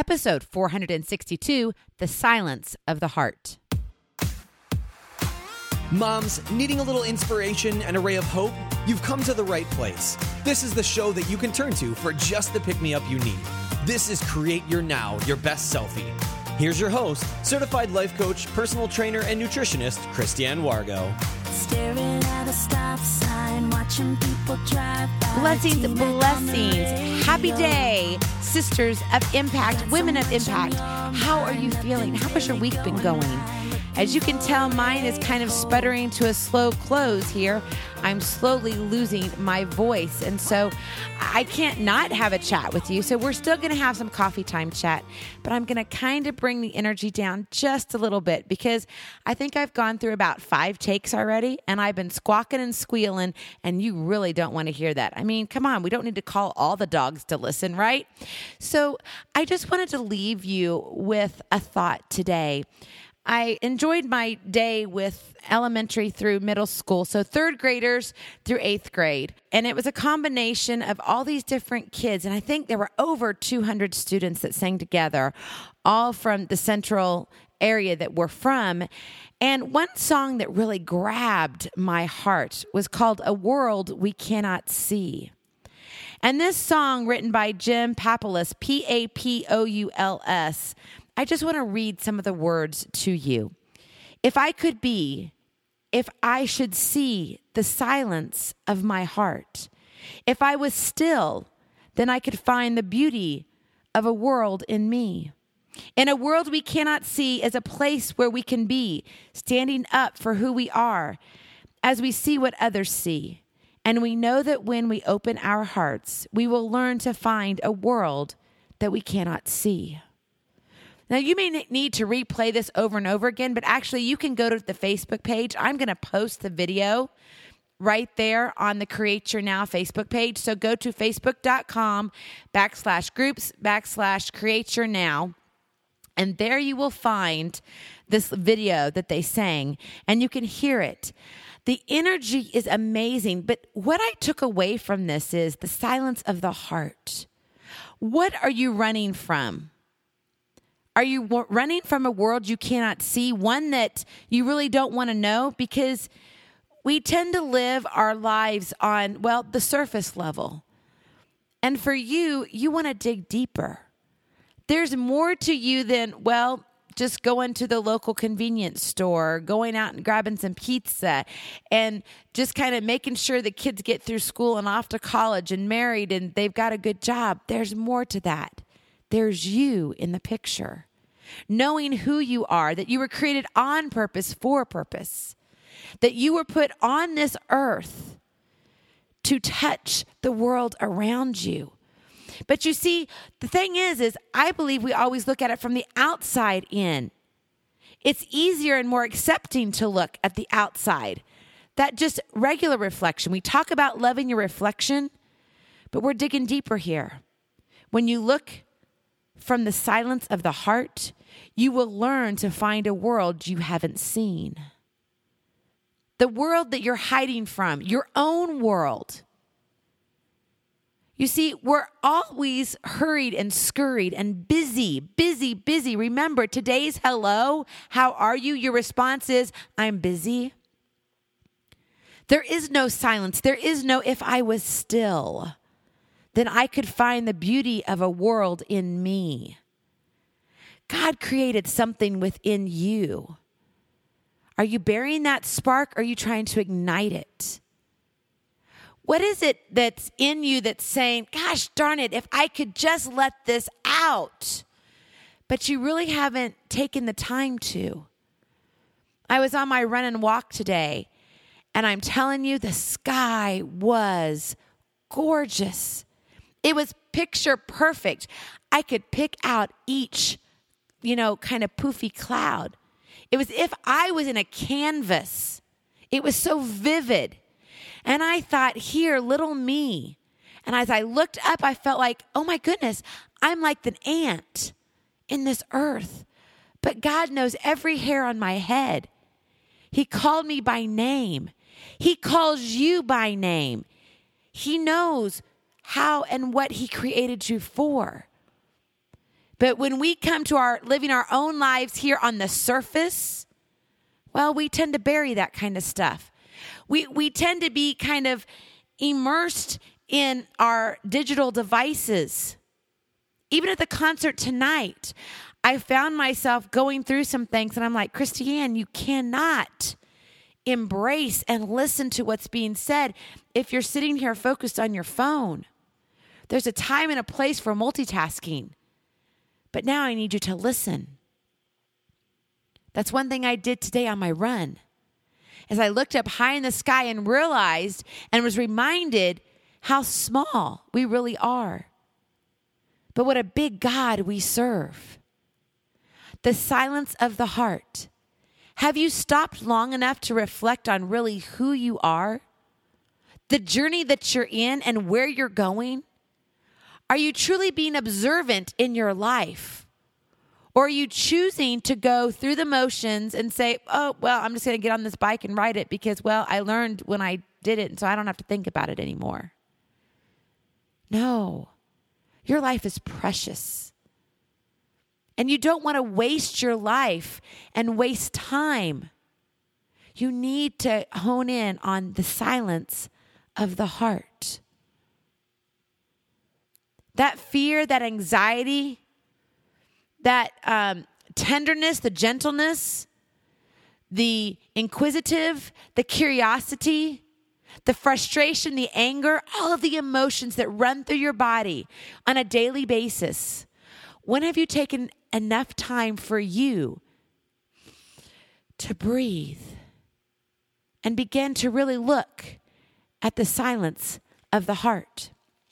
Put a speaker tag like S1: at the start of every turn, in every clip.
S1: episode 462, The Silence of the Heart.
S2: Moms, needing a little inspiration and a ray of hope? You've come to the right place. This is the show that you can turn to for just the pick-me-up you need. This is Create Your Now, Your Best Selfie. Here's your host, certified life coach, personal trainer, and nutritionist, Christiane Wargo.
S3: Staring at a stop sign, watching people drive by.
S1: Blessings, blessings. Happy day, sisters of impact, women of impact. How are you feeling? How has your week been going? As you can tell, mine is kind of sputtering to a slow close here. I'm slowly losing my voice, and so I can't not have a chat with you. So we're still going to have some coffee time chat, but I'm going to kind of bring the energy down just a little bit because I think I've gone through about 5 takes already, and I've been squawking and squealing, and you really don't want to hear that. I mean, come on, we don't need to call all the dogs to listen, right? So I just wanted to leave you with a thought today. I enjoyed my day with elementary through middle school, so 3rd graders through 8th grade. And it was a combination of all these different kids. And I think there were over 200 students that sang together, all from the central area that we're from. And one song that really grabbed my heart was called A World We Cannot See. And this song, written by Jim Papoulos, Papouls, I just want to read some of the words to you. If I should see the silence of my heart, if I was still, then I could find the beauty of a world in me. In a world we cannot see is a place where we can be, standing up for who we are as we see what others see. And we know that when we open our hearts, we will learn to find a world that we cannot see. Now, you may need to replay this over and over again, but actually you can go to the Facebook page. I'm going to post the video right there on the Create Your Now Facebook page. So go to facebook.com/groups/Create Your Now. And there you will find this video that they sang, and you can hear it. The energy is amazing, but what I took away from this is the silence of the heart. What are you running from? Are you running from a world you cannot see, one that you really don't want to know? Because we tend to live our lives on, the surface level. And for you, you want to dig deeper. There's more to you than, just going to the local convenience store, going out and grabbing some pizza, and just kind of making sure the kids get through school and off to college and married and they've got a good job. There's more to that. There's you in the picture. Knowing who you are, that you were created on purpose for a purpose, that you were put on this earth to touch the world around you. But you see, the thing is I believe we always look at it from the outside in. It's easier and more accepting to look at the outside. That just regular reflection. We talk about loving your reflection, but we're digging deeper here. When you look from the silence of the heart, you will learn to find a world you haven't seen. The world that you're hiding from, your own world. You see, we're always hurried and scurried and busy. Remember, today's hello, how are you? Your response is, I'm busy. There is no silence. There is no if I was still, then I could find the beauty of a world in me. God created something within you. Are you burying that spark or are you trying to ignite it? What is it that's in you that's saying, gosh darn it, if I could just let this out? But you really haven't taken the time to. I was on my run and walk today, and I'm telling you, the sky was gorgeous. It was picture perfect. I could pick out each, kind of poofy cloud. It was if I was in a canvas. It was so vivid. And I thought, here, little me. And as I looked up, I felt like, oh my goodness, I'm like an ant in this earth. But God knows every hair on my head. He called me by name. He calls you by name. He knows how and what he created you for. But when we come to our living our own lives here on the surface, well, we tend to bury that kind of stuff. We tend to be kind of immersed in our digital devices. Even at the concert tonight, I found myself going through some things, and I'm like, Christiane, you cannot embrace and listen to what's being said if you're sitting here focused on your phone. There's a time and a place for multitasking. But now I need you to listen. That's one thing I did today on my run. As I looked up high in the sky and realized and was reminded how small we really are. But what a big God we serve. The silence of the heart. Have you stopped long enough to reflect on really who you are? The journey that you're in and where you're going? Are you truly being observant in your life? Or are you choosing to go through the motions and say, oh, well, I'm just going to get on this bike and ride it because, well, I learned when I did it, and so I don't have to think about it anymore. No, your life is precious. And you don't want to waste your life and waste time. You need to hone in on the silence of the heart. That fear, that anxiety, that tenderness, the gentleness, the inquisitive, the curiosity, the frustration, the anger, all of the emotions that run through your body on a daily basis. When have you taken enough time for you to breathe and begin to really look at the silence of the heart?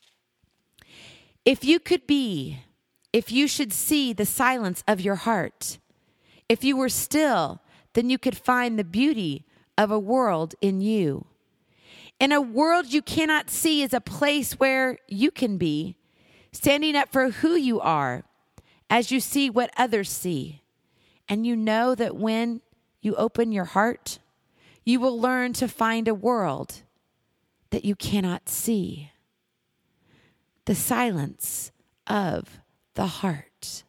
S1: If you should see the silence of your heart, if you were still, then you could find the beauty of a world in you. In a world you cannot see is a place where you can be, standing up for who you are as you see what others see. And you know that when you open your heart, you will learn to find a world that you cannot see. The silence of the heart.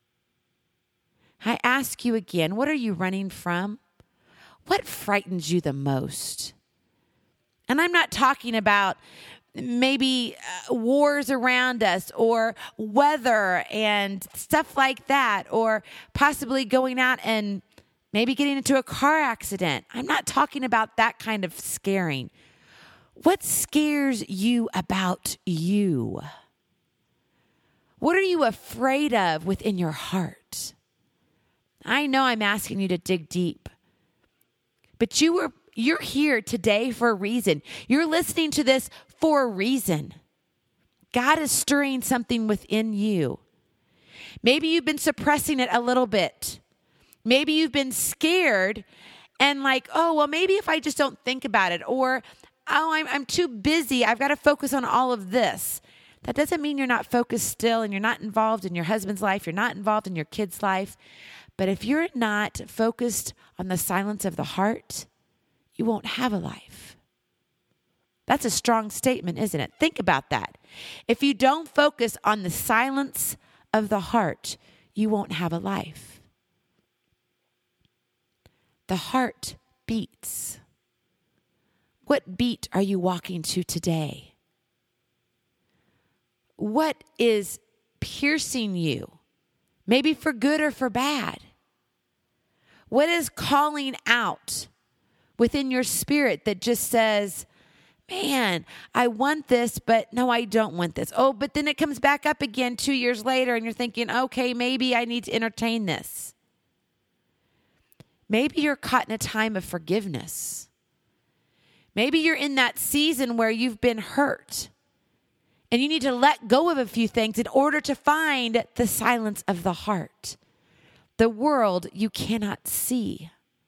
S1: I ask you again, what are you running from? What frightens you the most? And I'm not talking about maybe wars around us or weather and stuff like that, or possibly going out and maybe getting into a car accident. I'm not talking about that kind of scaring. What scares you about you? What are you afraid of within your heart? I know I'm asking you to dig deep, but you're here today for a reason. You're listening to this for a reason. God is stirring something within you. Maybe you've been suppressing it a little bit. Maybe you've been scared and like, oh, well, maybe if I just don't think about it, or, oh, I'm too busy. I've got to focus on all of this. That doesn't mean you're not focused still and you're not involved in your husband's life. You're not involved in your kid's life. But if you're not focused on the silence of the heart, you won't have a life. That's a strong statement, isn't it? Think about that. If you don't focus on the silence of the heart, you won't have a life. The heart beats. What beat are you walking to today? What is piercing you? Maybe for good or for bad. What is calling out within your spirit that just says, man, I want this, but no, I don't want this. Oh, but then it comes back up again 2 years later and you're thinking, okay, maybe I need to entertain this. Maybe you're caught in a time of forgiveness. Maybe you're in that season where you've been hurt and you need to let go of a few things in order to find the silence of the heart, the world you cannot see.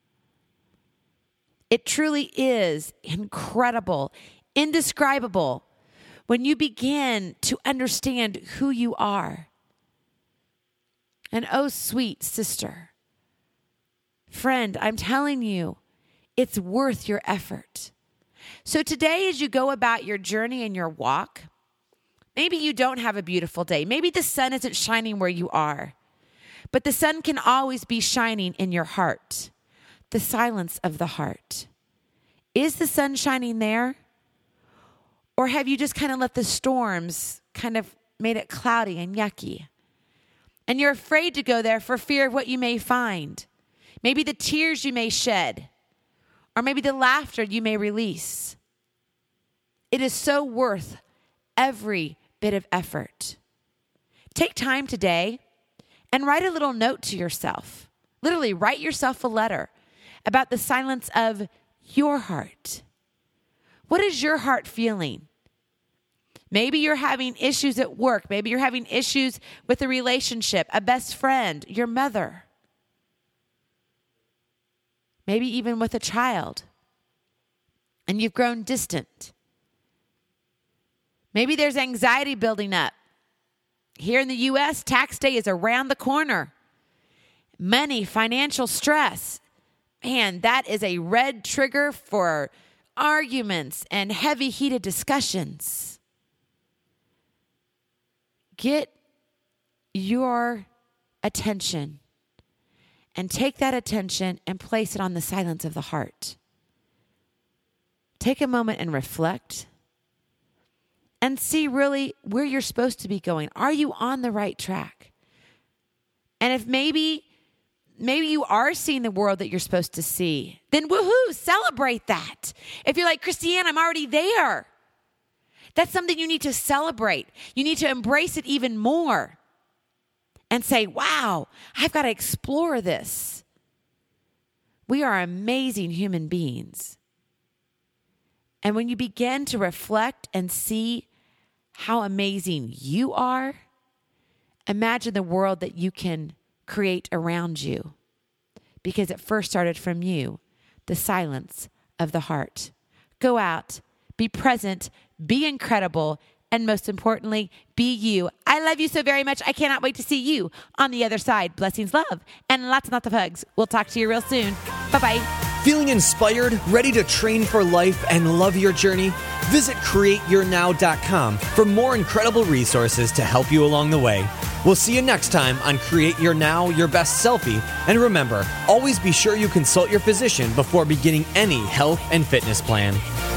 S1: It truly is incredible, indescribable when you begin to understand who you are. And oh, sweet sister, friend, I'm telling you, it's worth your effort. So today, as you go about your journey and your walk, Maybe you don't have a beautiful day. Maybe the sun isn't shining where you are. But the sun can always be shining in your heart. The silence of the heart. Is the sun shining there? Or have you just kind of let the storms kind of made it cloudy and yucky? And you're afraid to go there for fear of what you may find. Maybe the tears you may shed. Or maybe the laughter you may release. It is so worth every bit of effort. Take time today and write a little note to yourself. Literally, write yourself a letter about the silence of your heart. What is your heart feeling? Maybe you're having issues at work. Maybe you're having issues with a relationship, a best friend, your mother. Maybe even with a child. And you've grown distant. Maybe there's anxiety building up. Here in the U.S., tax day is around the corner. Money, financial stress. Man, that is a red trigger for arguments and heavy, heated discussions. Get your attention and take that attention and place it on the silence of the heart. Take a moment and reflect and see really where you're supposed to be going. Are you on the right track? And if maybe you are seeing the world that you're supposed to see, then woohoo, celebrate that. If you're like, Christiane, I'm already there. That's something you need to celebrate. You need to embrace it even more and say, wow, I've got to explore this. We are amazing human beings. And when you begin to reflect and see how amazing you are, imagine the world that you can create around you, because it first started from you, the silence of the heart. Go out, be present, be incredible, and most importantly, be you. I love you so very much. I cannot wait to see you on the other side. Blessings, love, and lots and lots of hugs. We'll talk to you real soon. Bye-bye.
S2: Feeling inspired, ready to train for life and love your journey? Visit CreateYourNow.com for more incredible resources to help you along the way. We'll see you next time on Create Your Now, Your Best Selfie. And remember, always be sure you consult your physician before beginning any health and fitness plan.